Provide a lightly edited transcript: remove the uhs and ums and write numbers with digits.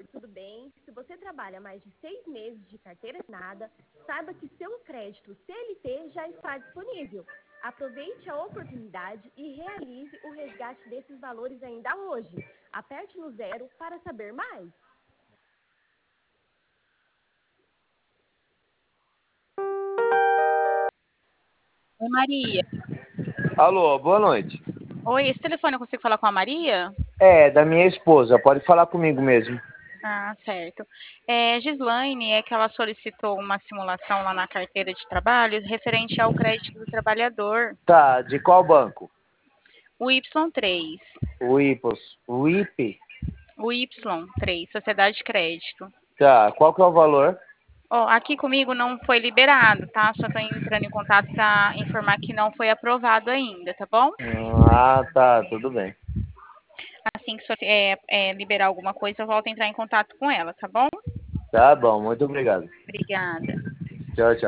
Oi, tudo bem? Se você trabalha mais de 6 meses de carteira assinada, saiba que seu crédito CLT já está disponível. Aproveite a oportunidade e realize o resgate desses valores ainda hoje. Aperte no 0 para saber mais. Oi, Maria. Alô, boa noite. Oi, esse telefone eu consigo falar com a Maria? É, da minha esposa, pode falar comigo mesmo. Ah, certo. Gislaine, é que ela solicitou uma simulação lá na carteira de trabalho referente ao crédito do trabalhador, Tá, de qual banco? o Y3. O IPOS. O IP? O Y3, Sociedade de Crédito. Tá, qual que é o valor? Ó, aqui comigo não foi liberado, tá? Só tô entrando em contato para informar que não foi aprovado ainda, tá bom? Ah, tá, tudo bem. Assim que liberar alguma coisa, eu volto a entrar em contato com ela, tá bom? Tá bom, muito obrigado. Obrigada. Tchau, tchau.